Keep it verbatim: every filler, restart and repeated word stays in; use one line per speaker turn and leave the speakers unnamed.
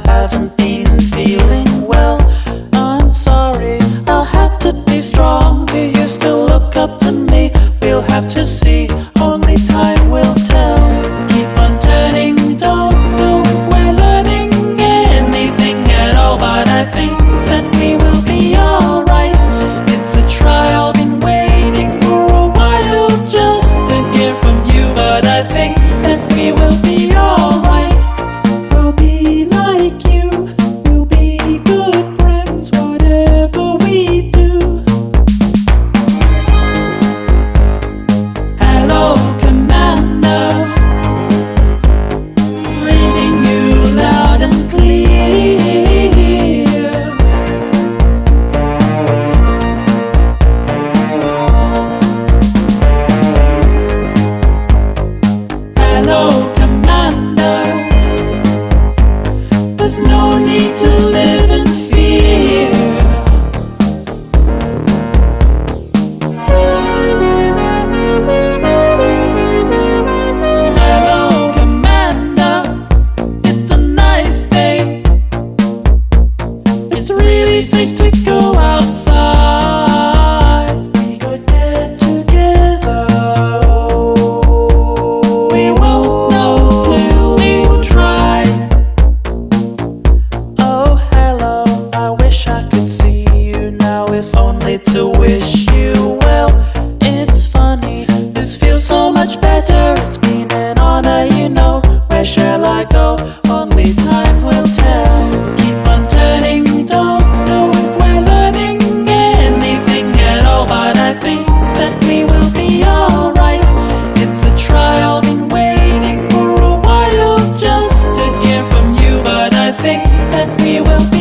haven't been feeling well. I'm sorry, I'll have to be strong. Do you still look up to me? We'll have to see, only time will tell. Keep on turning, don't know if we're learning anything at all, but I think that we will be alright. It's a trial, been waiting for a while just to hear from you, but I think that we will be alright. We'll be like you, we'll be good friends, whatever we do. Hello, Commander, reading you loud and clear. Hello, Commander, there's no need to live in fear. Hello, Commander, it's a nice day. It's really safe to go outside. We could get together. We won't know till we try. Oh, hello, I wish I could see you now, if only to wish you well. It's funny, this feels so much better. It's been an honor, you know. Where shall I go? Only time will tell. Keep on turning, don't know if we're learning anything at all, but I think that we will be alright. It's a trial, been waiting for a while just to hear from you, but I think that we will be